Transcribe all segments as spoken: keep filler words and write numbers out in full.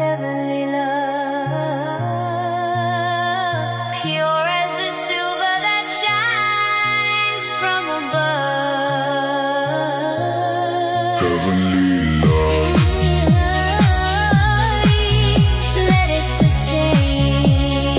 heavenly love, pure as the silver that shines from above. Heavenly love, let it sustain,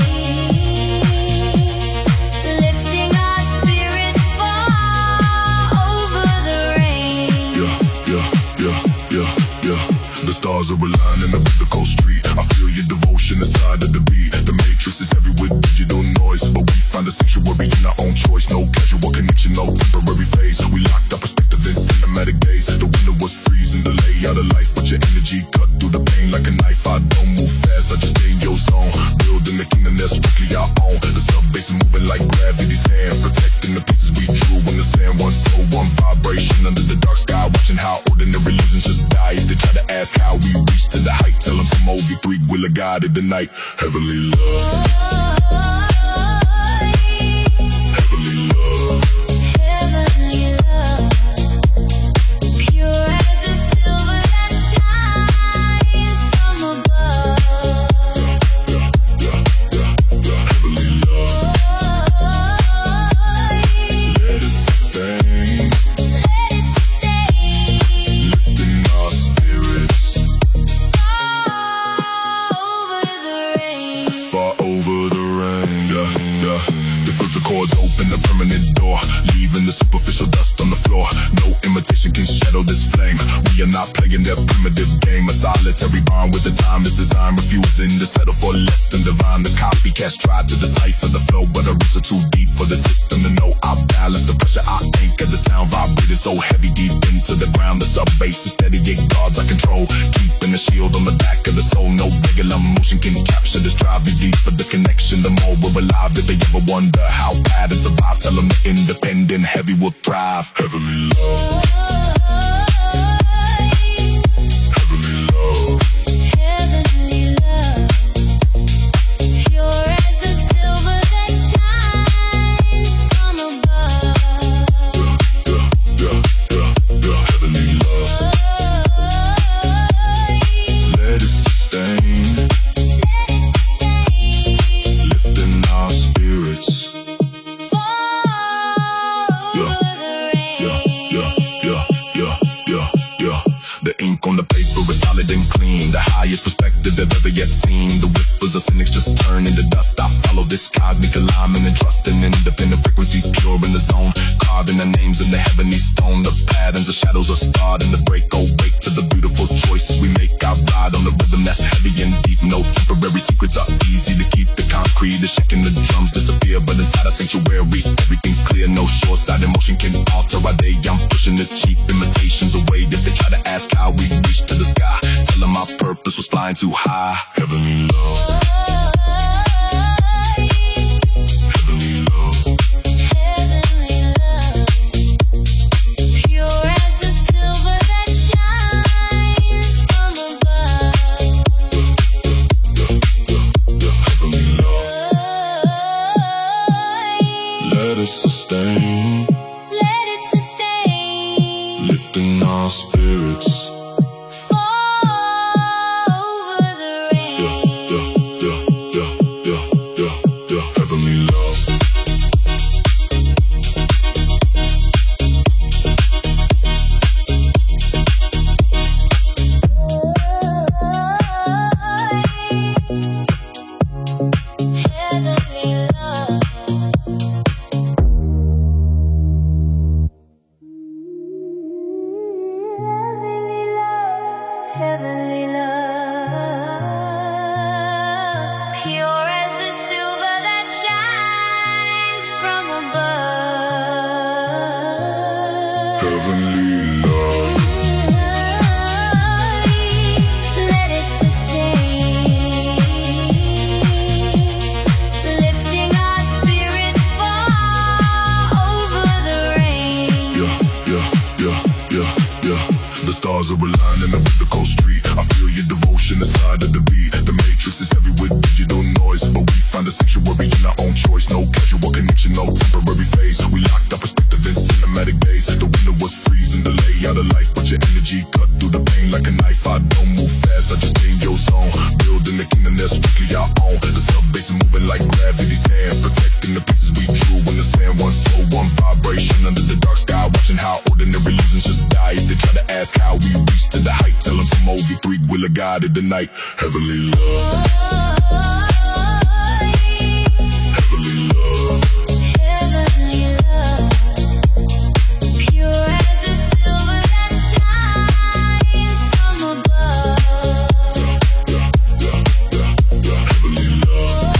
lifting our spirits far over the rain. yeah, yeah, yeah, yeah, yeah. The stars are aligning up the cold street. I feel your devotion inside of the beat. The matrix is heavy with digital noise, but we find a sanctuary in our own choice. No casual connection, no temporary phase. We locked our perspective in cinematic days. The winter was freezing, the layout of life, but your energy cut through the pain like a knife. I don't move fast, I just stay in your zone. Building the kingdom that's strictly our own. The sub-bass is moving like gravity's hand, protecting the pieces we drew in the sand. One soul, one vibration under the dark sky, watching how ordinary illusions just die. If they try to ask how we reach to the height, tell them some O V three will have guided the night. Heavenly love, heavenly love, Heavenly love, pure as the silver that shines from above. yeah, yeah, yeah. Heavenly love, let it sustain, Let it sustain, lifting our spirits over the rain. far over the rain. Yeah, yeah. The filter cords open the permanent door, leaving the superficial dust on the floor. No imitation can shadow this flame. We are not playing their primitive game. A solitary bond with the time is designed, refusing to settle for less than divine. The copycats tried to decipher the flow, but our roots are too deep for the system to know. I balance the pressure, I anchor the sound, vibrating so heavy deep into the ground. The sub bass is steady, eight guards I control, keeping the shield on the back of the soul. No regular motion can capture this drive. The deeper the connection, the more we're alive. If they ever wonder how patterns survive, tell them the independent heavy will thrive. Heavenly love, heavenly love, Heavenly love, pure as the silver that shines from above. yeah, yeah, yeah, yeah. Heavenly love, let it sustain, Let it sustain, lifting our spirits. over the rain. Yeah, yeah, yeah, yeah, yeah, yeah. The ink on the paper is solid and clean. The highest perspective they've ever yet seen. The whispers of cynics just turn into dust. I follow this cosmic alignment and trust in independent frequencies, pure in the zone. Carving the names in the heavenly stone. The patterns of shadows are starting to break. Awake to the beautiful choices we make. I ride on the rhythm that's heavy and deep. No temporary secrets are easy to keep. The concrete is shaking, the drums disappear, but inside a sanctuary, everything's clear. No short-side emotion can alter our day. I'm pushing the cheap imitations away. If they try to ask how we reached to the sky, tell them our purpose was flying too high. Heavenly love, heavenly love, Heavenly love, pure as the silver that shines from above. yeah, yeah, yeah. Heavenly love, let it sustain, Let it sustain, lifting our spirits. over the rain. Yeah, yeah, yeah, yeah, yeah, yeah, yeah. Heavenly love, Heavenly love. Heavenly love, pure as the silver that shines from above. heavenly love, Let it sustain, lifting our spirits far over the rain. yeah, yeah, yeah, yeah, yeah. The stars are aligning up with the cold street. I feel your devotion inside of the beat. The matrix is heavy with digital noise, but we find a sanctuary in our own choice. No casual connection, no temporary phase. We locked our perspective in cinematic days. The winter was freezing, the layout of life, but your energy cut through the pain like a knife. I don't move fast, I just stay in your zone. just die if they try to ask how we reached to the height. Tell them some O V three will have guided the night. Heavenly love, heavenly love, heavenly love, pure as the silver that shines from above. Heavenly love,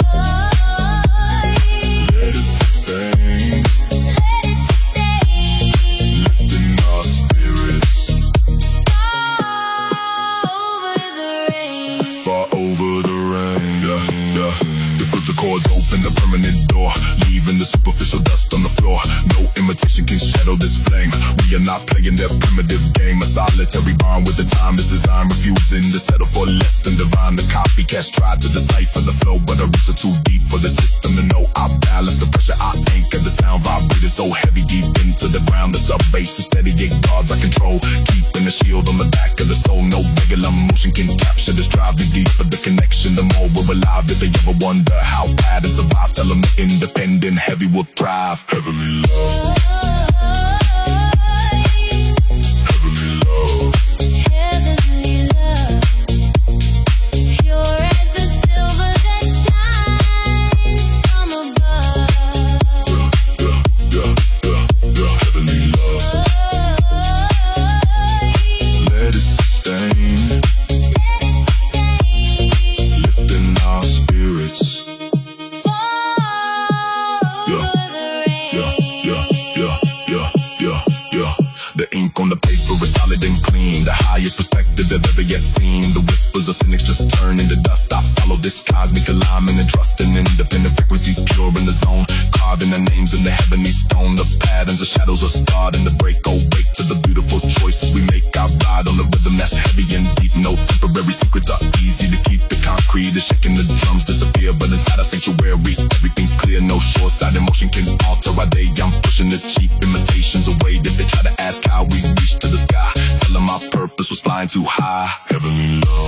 let it sustain, let it sustain, lifting our spirits over the rain. far over the rain. Yeah, yeah. The filter cords open the permanent door, leaving the superficial dust on the floor. No imitation can shadow this flame. We are not playing their primitive game. A solitary bond with the time is designed, refusing to settle for less than divine. The copycats tried to decipher the flow, but our roots are too deep for the system to know. I balance the pressure, I anchor the sound, vibrating so heavy deep into the ground. The sub bass is steady, eight guards I control, keeping the shield on the back of the soul. No regular motion can capture this drive. The deeper the connection, the more we're alive. If they ever wonder how patterns survive, tell them the independent heavy will thrive. Heavenly love, heavenly love, Heavenly love, pure as the silver that shines from above. yeah, yeah, yeah, yeah. Heavenly love, let it sustain, Let it sustain, lifting our spirits. over the rain. Yeah, yeah, yeah, yeah, yeah, yeah. The ink on the paper is solid and clean, the highest perspective they've ever yet seen. The whispers of cynics just turn into dust. I follow this cosmic alignment and trust in independent frequency, pure in the zone, carving the names in the heavenly stone. The patterns of shadows are starting to break. Awake to the beautiful choices we make. I ride on the rhythm that's heavy and deep. No temporary secrets are easy to keep. The concrete is shaking, the drums disappear, but inside our sanctuary everything's clear. No short-side emotion can alter our day. I'm pushing the cheap imitations away. If they try to ask how we reached to the sky, tell them our purpose was flying too high. Heavenly love,